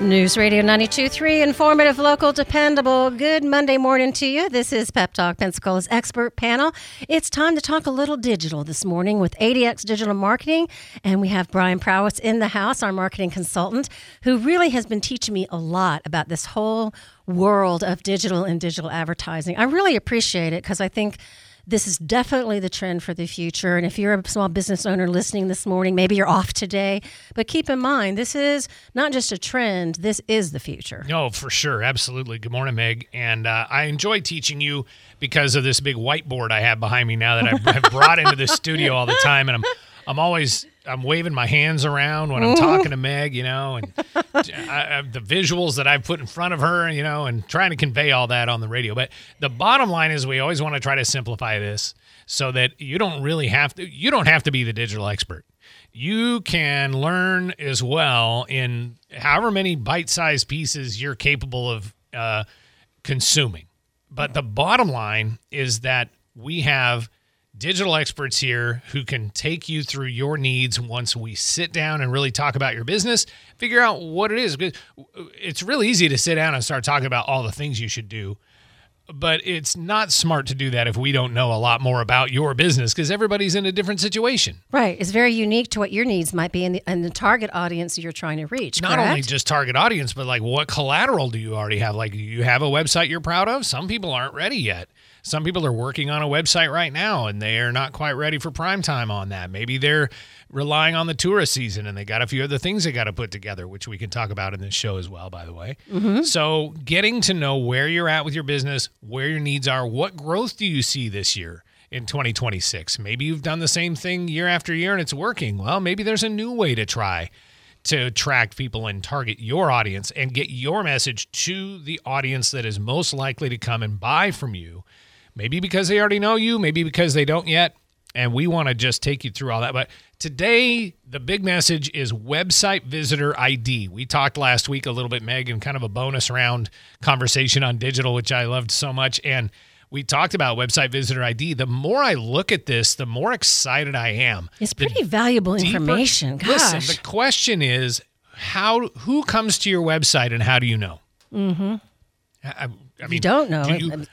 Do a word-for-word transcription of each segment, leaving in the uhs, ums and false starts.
News Radio ninety-two point three, informative, local, dependable. Good Monday morning to you. This is Pep Talk, Pensacola's expert panel. It's time to talk a little digital this morning with A D X Digital Marketing, and we have Brian Prowitz in the house, our marketing consultant, who really has been teaching me a lot about this whole world of digital and digital advertising. I really appreciate it because I think this is definitely the trend for the future. And if you're a small business owner listening this morning, maybe you're off today, but keep in mind, this is not just a trend, this is the future. No, for sure. Absolutely. Good morning, Meg. And uh, I enjoy teaching you because of this big whiteboard I have behind me now that I've, I've brought into the studio all the time. And I'm I'm always I'm waving my hands around when I'm talking to Meg, you know, and I, I, the visuals that I've put in front of her, you know, and trying to convey all that on the radio. But the bottom line is we always want to try to simplify this so that you don't really have to, you don't have to be the digital expert. You can learn as well in however many bite-sized pieces you're capable of uh, consuming. But the bottom line is that we have digital experts here who can take you through your needs once we sit down and really talk about your business, figure out what it is. It's really easy to sit down and start talking about all the things you should do, but it's not smart to do that if we don't know a lot more about your business because everybody's in a different situation. Right. It's very unique to what your needs might be in the, in the target audience you're trying to reach, Not correct? only just target audience, but like what collateral do you already have? Like, do you have a website you're proud of? Some people aren't ready yet. Some people are working on a website right now and they are not quite ready for prime time on that. Maybe they're relying on the tourist season and they got a few other things they got to put together, which we can talk about in this show as well, by the way. Mm-hmm. So getting to know where you're at with your business, where your needs are, what growth do you see this year in twenty twenty-six? Maybe you've done the same thing year after year and it's working. Well, maybe there's a new way to try to attract people and target your audience and get your message to the audience that is most likely to come and buy from you. Maybe because they already know you, maybe because they don't yet, and we want to just take you through all that. But today, the big message is website visitor I D. We talked last week a little bit, Meg, in kind of a bonus round conversation on digital, which I loved so much, and we talked about website visitor I D. The more I look at this, the more excited I am. It's pretty the valuable deeper, information. Gosh. Listen, the question is, how who comes to your website and how do you know? Mm-hmm. I, I mean, you don't know. Do you,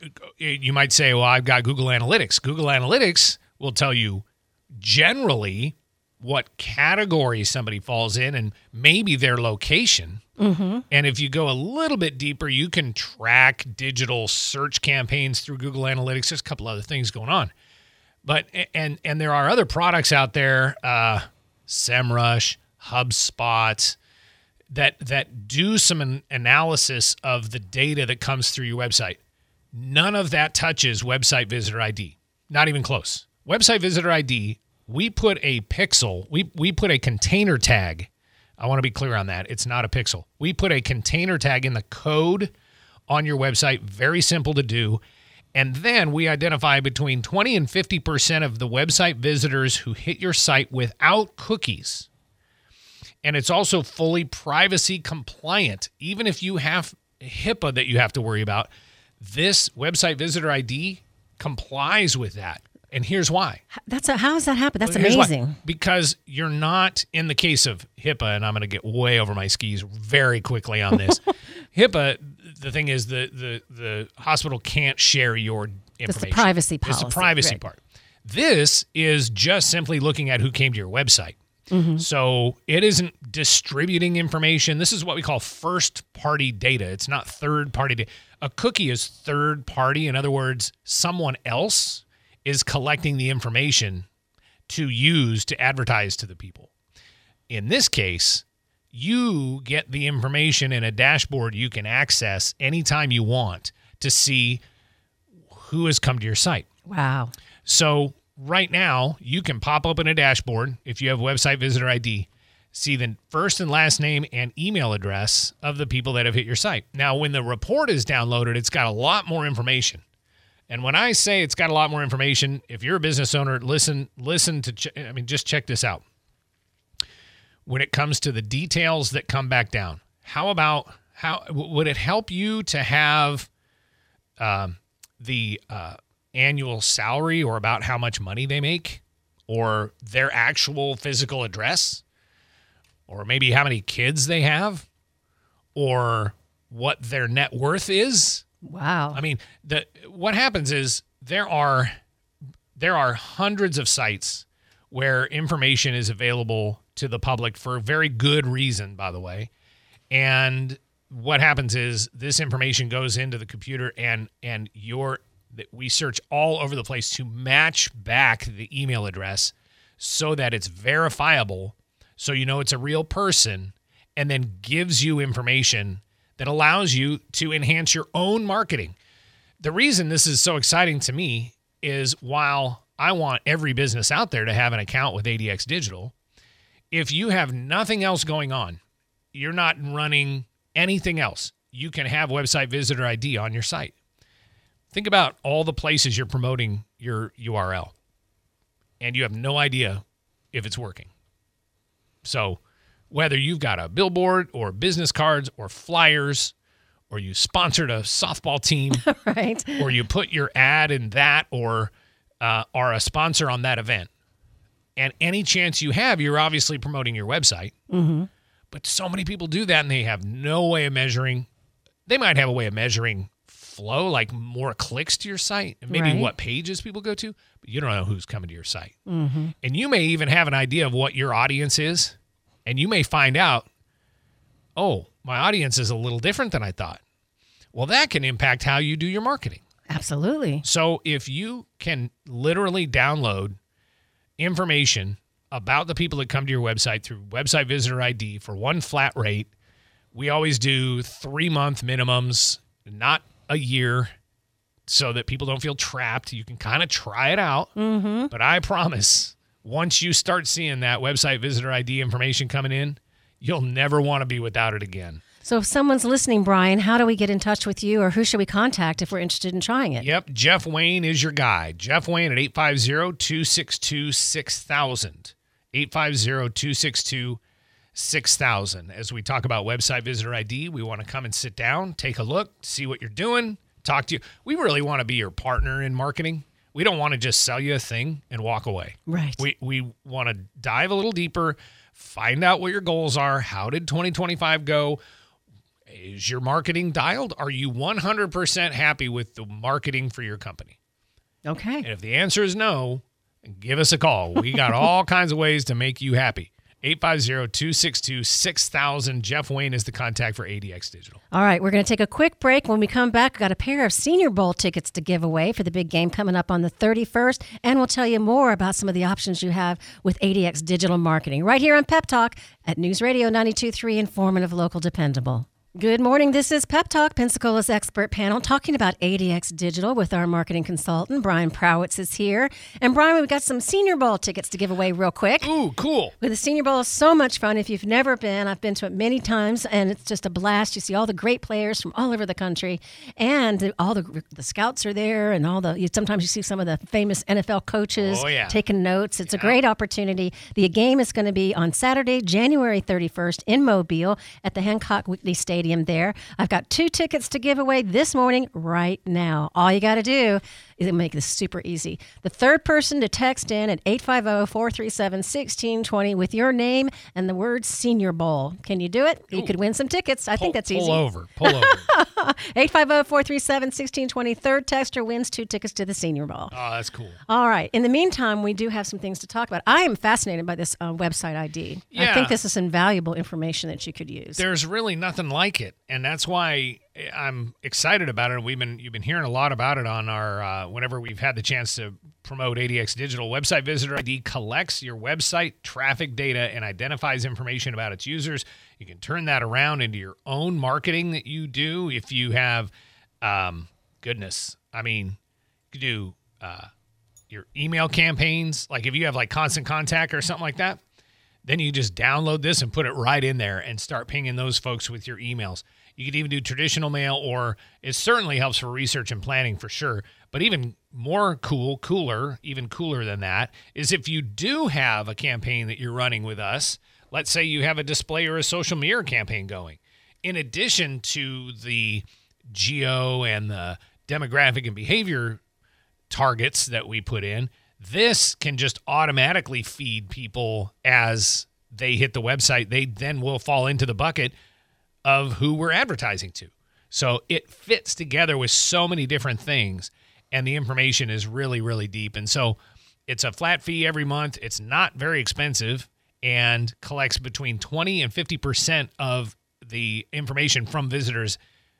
you might say, well, I've got Google Analytics. Google Analytics will tell you generally what category somebody falls in and maybe their location. Mm-hmm. And if you go a little bit deeper, you can track digital search campaigns through Google Analytics. There's a couple other things going on. But and and there are other products out there, uh, SEMrush, HubSpot, that that do some an analysis of the data that comes through your website. None of that touches website visitor I D. Not even close. Website visitor I D, we put a pixel, we we put a container tag. I want to be clear on that. It's not a pixel. We put a container tag in the code on your website, very simple to do. And then we identify between twenty and fifty percent of the website visitors who hit your site without cookies. And it's also fully privacy compliant. Even if you have HIPAA that you have to worry about, this website visitor I D complies with that. And here's why. That's a, how does that happen? That's Here's amazing. Why. Because you're not, in the case of HIPAA, and I'm going to get way over my skis very quickly on this. HIPAA, the thing is the, the, the hospital can't share your information. It's the privacy policy. It's the privacy right. part. This is just simply looking at who came to your website. Mm-hmm. So it isn't distributing information. This is what we call first-party data. It's not third-party data. A cookie is third-party. In other words, someone else is collecting the information to use to advertise to the people. In this case, you get the information in a dashboard you can access anytime you want to see who has come to your site. Wow. So right now, you can pop open a dashboard if you have website visitor I D, see the first and last name and email address of the people that have hit your site. Now, when the report is downloaded, it's got a lot more information. And when I say it's got a lot more information, if you're a business owner, listen, listen to, ch- I mean, just check this out. When it comes to the details that come back down, how about, how would it help you to have um, the uh, annual salary or about how much money they make or their actual physical address or maybe how many kids they have or what their net worth is. Wow. I mean, the what happens is there are there are hundreds of sites where information is available to the public for a very good reason, by the way. And what happens is this information goes into the computer, and and your we search all over the place to match back the email address so that it's verifiable, so you know it's a real person, and then gives you information that allows you to enhance your own marketing. The reason this is so exciting to me is while I want every business out there to have an account with A D X Digital, if you have nothing else going on, you're not running anything else, you can have website visitor I D on your site. Think about all the places you're promoting your U R L, and you have no idea if it's working. So whether you've got a billboard or business cards or flyers, or you sponsored a softball team, right, or you put your ad in that, or uh, are a sponsor on that event, and any chance you have, you're obviously promoting your website. Mm-hmm. But so many people do that, and they have no way of measuring. They might have a way of measuring flow, like more clicks to your site, and maybe right. what pages people go to, but you don't know who's coming to your site. Mm-hmm. And you may even have an idea of what your audience is, and you may find out, oh, my audience is a little different than I thought. Well, that can impact how you do your marketing. Absolutely. So if you can literally download information about the people that come to your website through website visitor I D for one flat rate, we always do three-month minimums, not a year, so that people don't feel trapped. You can kind of try it out, mm-hmm. but I promise once you start seeing that website visitor I D information coming in, you'll never want to be without it again. So if someone's listening, Brian, how do we get in touch with you, or who should we contact if we're interested in trying it? Yep, Jeff Wayne is your guy. Jeff Wayne at eight five zero, two six two, six thousand. eight five zero, two six two, six thousand. As we talk about website visitor I D, we want to come and sit down, take a look, see what you're doing, talk to you. We really want to be your partner in marketing. We don't want to just sell you a thing and walk away. Right. We we want to dive a little deeper, find out what your goals are. How did twenty twenty-five go? Is your marketing dialed? Are you one hundred percent happy with the marketing for your company? Okay. And if the answer is no, give us a call. We got all kinds of ways to make you happy. eight five zero, two six two, six thousand. Jeff Wayne is the contact for A D X Digital. All right, we're going to take a quick break. When we come back, we've got a pair of Senior Bowl tickets to give away for the big game coming up on the thirty-first, and we'll tell you more about some of the options you have with A D X Digital Marketing right here on Pep Talk at News Radio ninety-two point three, informative, local, dependable. Good morning. This is Pep Talk, Pensacola's expert panel, talking about A D X Digital with our marketing consultant, Brian Prowitz is here. And Brian, we've got some Senior Bowl tickets to give away real quick. Ooh, cool. With the Senior Bowl is so much fun. If you've never been, I've been to it many times, and it's just a blast. You see all the great players from all over the country, and all the the scouts are there, and all the you, sometimes you see some of the famous N F L coaches oh, yeah. taking notes. It's yeah. a great opportunity. The game is going to be on Saturday, January thirty-first in Mobile at the Hancock Whitney Stadium there. I've got two tickets to give away this morning right now. All you got to do is make this super easy. The third person to text in at eight five zero, four three seven, one six two zero with your name and the word Senior Bowl. Can you do it? You Ooh. could win some tickets. I pull, think that's pull easy. Pull over. Pull over. eight five zero, four three seven, one six two zero. Third texter wins two tickets to the Senior Bowl. Oh, that's cool. All right. In the meantime, we do have some things to talk about. I am fascinated by this uh, website I D. Yeah. I think this is invaluable information that you could use. There's really nothing like it, and that's why I'm excited about it. We've been you've been hearing a lot about it on our uh, whenever we've had the chance to promote A D X Digital. Website Visitor I D collects your website traffic data and identifies information about its users. You can turn that around into your own marketing that you do. If you have, um, goodness, I mean, you could do uh, your email campaigns. Like if you have like Constant Contact or something like that, then you just download this and put it right in there and start pinging those folks with your emails. You could even do traditional mail, or it certainly helps for research and planning for sure. But even more cool, cooler, even cooler than that, is if you do have a campaign that you're running with us, let's say you have a display or a social media campaign going. In addition to the geo and the demographic and behavior targets that we put in, this can just automatically feed people as they hit the website. They then will fall into the bucket of who we're advertising to. So it fits together with so many different things, and the information is really, really deep. And so it's a flat fee every month. It's not very expensive and collects between twenty and fifty percent of the information from visitors.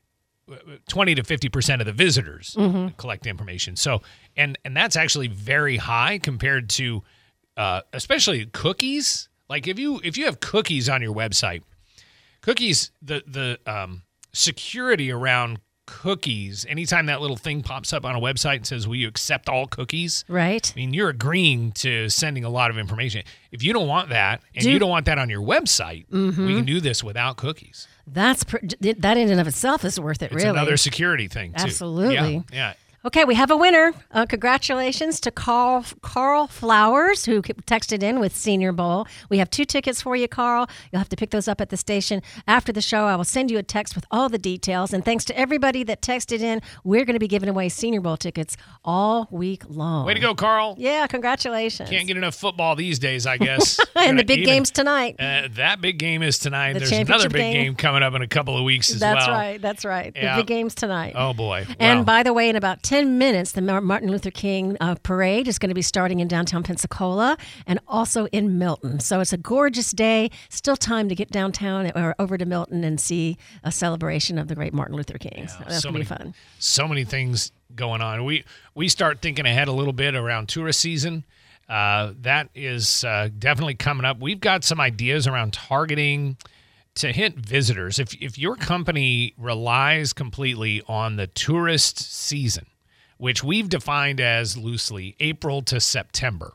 twenty to fifty percent of the visitors mm-hmm. collect information. So, and and that's actually very high compared to, uh, especially cookies. Like if you if you have cookies on your website, cookies, the the um, security around cookies, anytime that little thing pops up on a website and says, will you accept all cookies? Right. I mean, you're agreeing to sending a lot of information. If you don't want that, and do, you don't want that on your website, mm-hmm. we can do this without cookies. That's pr- that in and of itself is worth it, it's really. Another security thing, too. Absolutely. Yeah, yeah. Okay, we have a winner. Uh, congratulations to Carl Carl Flowers, who texted in with Senior Bowl. We have two tickets for you, Carl. You'll have to pick those up at the station. After the show, I will send you a text with all the details. And thanks to everybody that texted in, we're going to be giving away Senior Bowl tickets all week long. Way to go, Carl. Yeah, congratulations. Can't get enough football these days, I guess. And the big even, game's tonight. Uh, that big game is tonight. The There's another big game. game coming up in a couple of weeks as that's well. That's right. That's right. Yeah. The big game's tonight. Oh, boy. And wow. by the way, in about ten minutes, the Martin Luther King uh, parade is going to be starting in downtown Pensacola and also in Milton. So it's a gorgeous day. Still time to get downtown or over to Milton and see a celebration of the great Martin Luther King. Yeah, so that's so going to many, be fun. So many things going on. We we start thinking ahead a little bit around tourist season. Uh, that is uh, definitely coming up. We've got some ideas around targeting to hit visitors. If if your company relies completely on the tourist season, which we've defined as loosely April to September,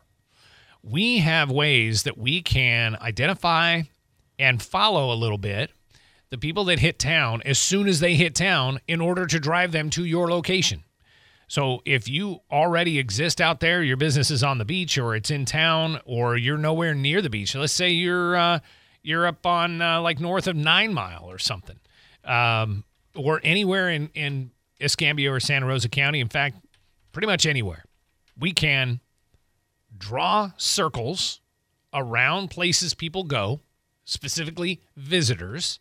we have ways that we can identify and follow a little bit the people that hit town as soon as they hit town in order to drive them to your location. So if you already exist out there, your business is on the beach or it's in town or you're nowhere near the beach. Let's say you're uh, you're up on uh, like north of Nine Mile or something, um, or anywhere in, in Escambia or Santa Rosa County. In fact, pretty much anywhere. We can draw circles around places people go, specifically visitors,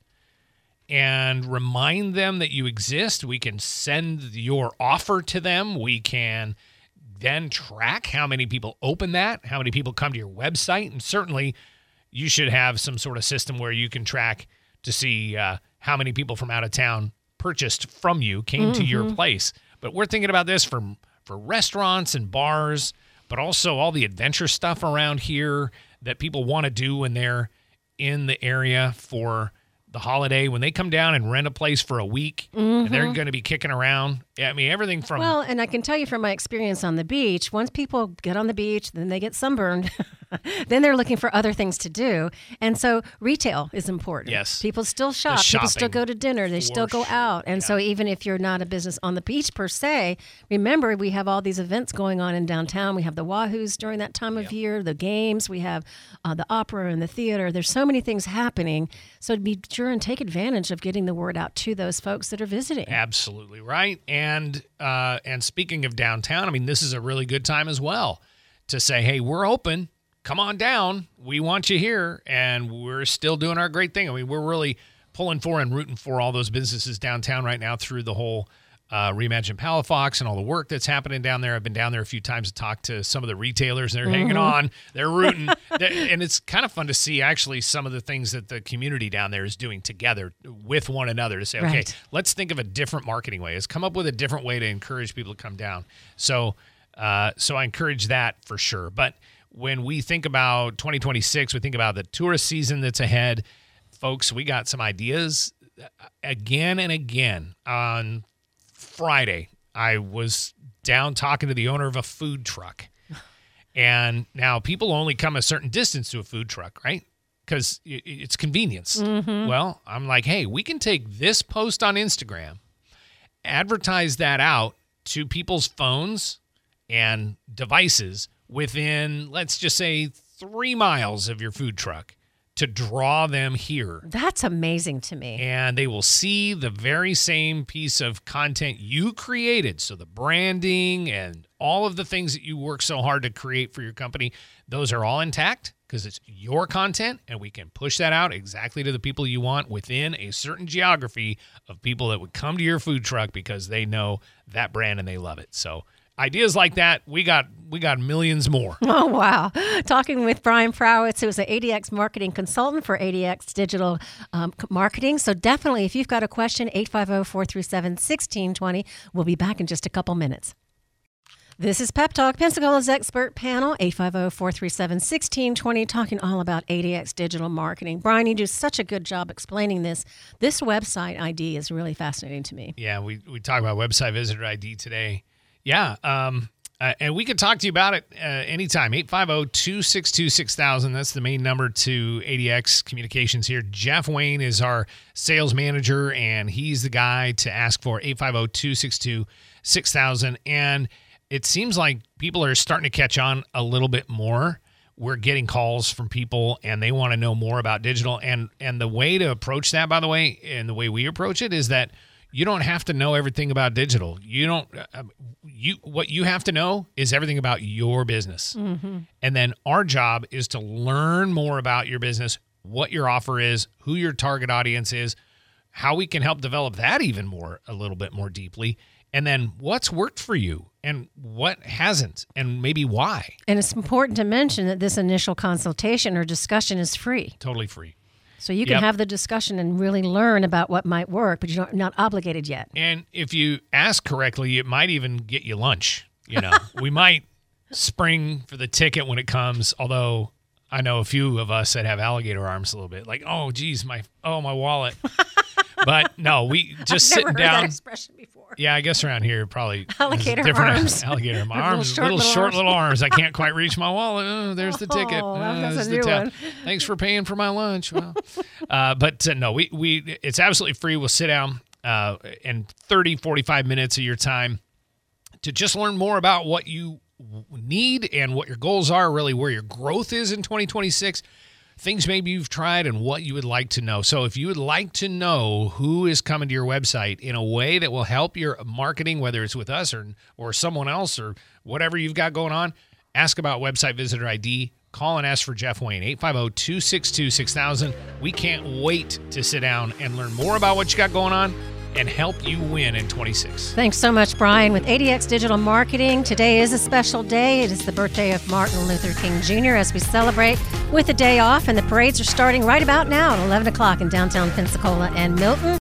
and remind them that you exist. We can send your offer to them. We can then track how many people open that, how many people come to your website, and certainly you should have some sort of system where you can track to see uh, how many people from out of town purchased from you, came mm-hmm. to your place. But we're thinking about this for, for restaurants and bars, but also all the adventure stuff around here that people want to do when they're in the area for the holiday, when they come down and rent a place for a week, mm-hmm. and they're going to be kicking around. I mean, everything from... Well, and I can tell you from my experience on the beach, once people get on the beach, then they get sunburned. Then they're looking for other things to do. And so retail is important. Yes. People still shop. People still go to dinner. They still go sure. out. And yeah. so even if you're not a business on the beach per se, remember we have all these events going on in downtown. We have the Wahoos during that time of yep. year, the games. We have uh, the opera and the theater. There's so many things happening. So be sure and take advantage of getting the word out to those folks that are visiting. Absolutely right. And uh, and speaking of downtown, I mean, this is a really good time as well to say, hey, we're open. Come on down. We want you here, and we're still doing our great thing. I mean, we're really pulling for and rooting for all those businesses downtown right now through the whole uh, Reimagine Palafox and all the work that's happening down there. I've been down there a few times to talk to some of the retailers. They're mm-hmm. hanging on. They're rooting. And it's kind of fun to see, actually, some of the things that the community down there is doing together with one another to say, okay, right. let's think of a different marketing way. Let's come up with a different way to encourage people to come down. So, uh, so I encourage that for sure. But when we think about twenty twenty-six, we think about the tourist season that's ahead. Folks, we got some ideas again and again. On Friday, I was down talking to the owner of a food truck. And now people only come a certain distance to a food truck, right? Because it's convenience. Mm-hmm. Well, I'm like, hey, we can take this post on Instagram, advertise that out to people's phones and devices within, let's just say, three miles of your food truck to draw them here. That's amazing to me. And they will see the very same piece of content you created. So the branding and all of the things that you work so hard to create for your company, those are all intact. because it's your content, and we can push that out exactly to the people you want within a certain geography of people that would come to your food truck because they know that brand and they love it. So ideas like that, we got we got millions more. Oh, wow. Talking with Brian Prowitz, who is an A D X marketing consultant for A D X Digital um, Marketing. So definitely, if you've got a question, eight five zero, four three seven, one six two zero. We'll be back in just a couple minutes. This is Pep Talk, Pensacola's expert panel, eight five zero, four three seven, one six two zero, talking all about A D X digital marketing. Brian, you do such a good job explaining this. This website I D is really fascinating to me. Yeah, we, we talk about website visitor I D today. Yeah, um, uh, and we could talk to you about it uh, anytime. eight five zero, two six two, six thousand. That's the main number to A D X Communications here. Jeff Wayne is our sales manager, and he's the guy to ask for, eight five zero, two six two, six thousand. And it seems like people are starting to catch on a little bit more. We're getting calls from people, and they want to know more about digital. And, and the way to approach that, by the way, and the way we approach it is that you don't have to know everything about digital. You don't. Uh, you what you have to know is everything about your business, mm-hmm. and then our job is to learn more about your business, what your offer is, who your target audience is, how we can help develop that even more, a little bit more deeply, and then what's worked for you and what hasn't, and maybe why. And it's important to mention that this initial consultation or discussion is free. Totally free. So you can Yep. have the discussion and really learn about what might work, but you're not obligated yet. And if you ask correctly, it might even get you lunch. You know, we might spring for the ticket when it comes, although I know a few of us that have alligator arms a little bit, like, oh, geez, my oh, my wallet. But no, we just I've sitting never heard down. that expression before. Yeah, I guess around here probably Alligator is different. arms. Alligator my Little arms, short little little short arms. little arms. I can't quite reach my wallet. Oh, there's the ticket. Oh, Uh, that's there's a the new tab. one. Thanks for paying for my lunch. Well, uh, but uh, no, we we it's absolutely free. We'll sit down uh, in thirty, forty-five minutes of your time to just learn more about what you need and what your goals are, really where your growth is in twenty twenty-six. Things maybe you've tried and what you would like to know. So if you would like to know who is coming to your website in a way that will help your marketing, whether it's with us or or someone else or whatever you've got going on, ask about website visitor I D. Call and ask for Jeff Wayne, eight five zero, two six two, six thousand. We can't wait to sit down and learn more about what you got going on and help you win in twenty-six. Thanks so much, Brian. With A D X Digital Marketing, today is a special day. It is the birthday of Martin Luther King Junior as we celebrate with a day off, and the parades are starting right about now at eleven o'clock in downtown Pensacola and Milton.